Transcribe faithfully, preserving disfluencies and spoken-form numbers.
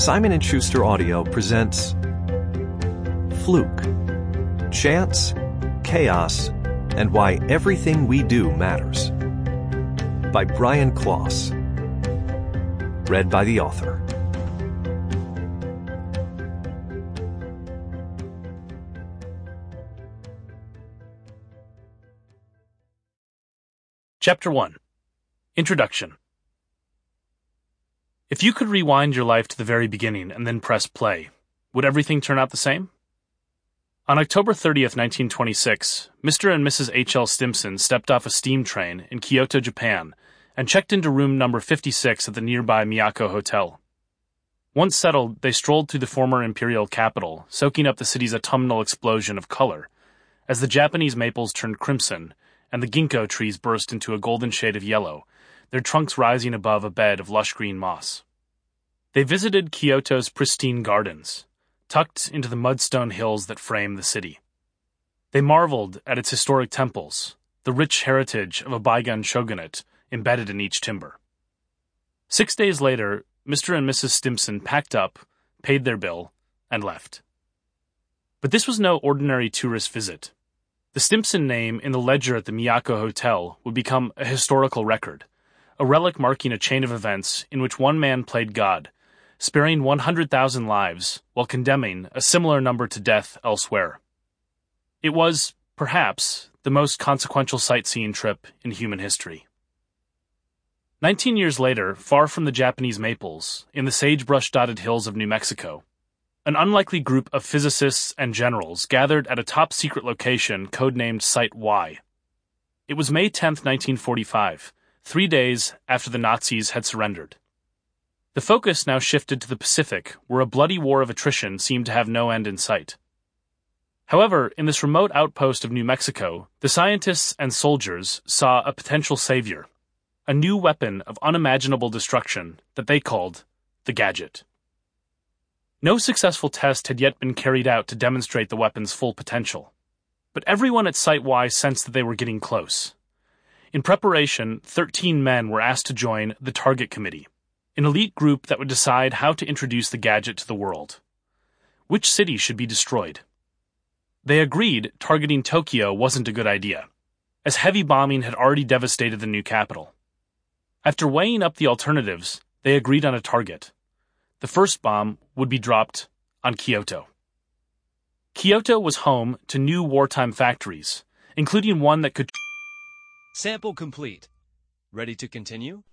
Simon and Schuster Audio presents Fluke, Chance, Chaos, and Why Everything We Do Matters by Brian Kloss. Read by the author. Chapter one. Introduction. If you could rewind your life to the very beginning and then press play, would everything turn out the same? On October thirtieth, nineteen twenty-six, Mister and Missus H L Stimson stepped off a steam train in Kyoto, Japan, and checked into room number fifty-six at the nearby Miyako Hotel. Once settled, they strolled through the former imperial capital, soaking up the city's autumnal explosion of color, as the Japanese maples turned crimson and the ginkgo trees burst into a golden shade of yellow, their trunks rising above a bed of lush green moss. They visited Kyoto's pristine gardens, tucked into the mudstone hills that frame the city. They marveled at its historic temples, the rich heritage of a bygone shogunate embedded in each timber. Six days later, Mister and Missus Stimson packed up, paid their bill, and left. But this was no ordinary tourist visit. The Stimson name in the ledger at the Miyako Hotel would become a historical record, a relic marking a chain of events in which one man played God, sparing one hundred thousand lives while condemning a similar number to death elsewhere. It was, perhaps, the most consequential sightseeing trip in human history. Nineteen years later, far from the Japanese maples, in the sagebrush-dotted hills of New Mexico, an unlikely group of physicists and generals gathered at a top-secret location codenamed Site Y. It was May tenth, nineteen forty-five, three days after the Nazis had surrendered. The focus now shifted to the Pacific, where a bloody war of attrition seemed to have no end in sight. However, in this remote outpost of New Mexico, the scientists and soldiers saw a potential savior, a new weapon of unimaginable destruction that they called the Gadget. No successful test had yet been carried out to demonstrate the weapon's full potential, but everyone at Site Y sensed that they were getting close. In preparation, thirteen men were asked to join the Target Committee, an elite group that would decide how to introduce the gadget to the world. Which city should be destroyed? They agreed targeting Tokyo wasn't a good idea, as heavy bombing had already devastated the new capital. After weighing up the alternatives, they agreed on a target. The first bomb would be dropped on Kyoto. Kyoto was home to new wartime factories, including one that could... Sample complete. Ready to continue?